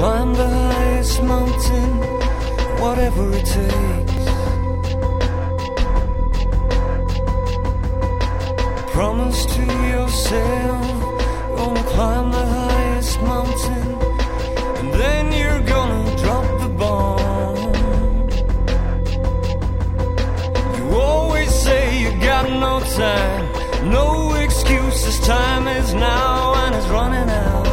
climb the highest mountain, whatever it takes. Promise to yourself, gonna climb the highest mountain, and then you're gonna drop the bomb. You always say you got no time, no excuses, time is now and it's running out.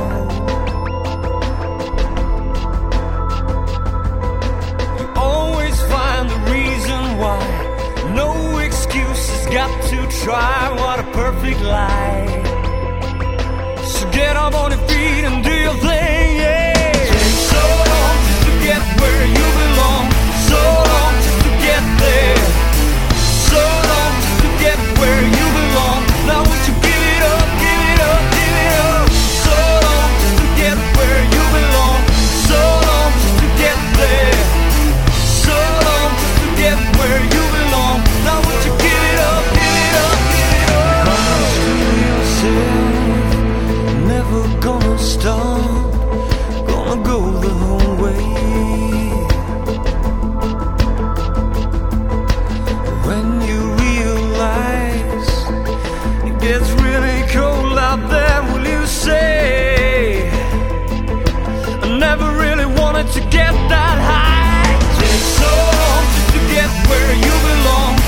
You always find the reason why, no excuses, got to try, what a perfect lie. So get up on your feet and do your thing, yeah. Take so long just to get where you belong, so long just to get there, so long just to get where you belong. Now would you give it up, give it up, give it up? So long just to get where you belong, so long just to get there, so long just to get where you belong. Now would you give it up, give it up, give it up? Promise to yourself, never gonna stop, gonna go the whole way. When you realize it gets really cold out there, will you say, I never really wanted to get that high? Take so long just to get where you belong,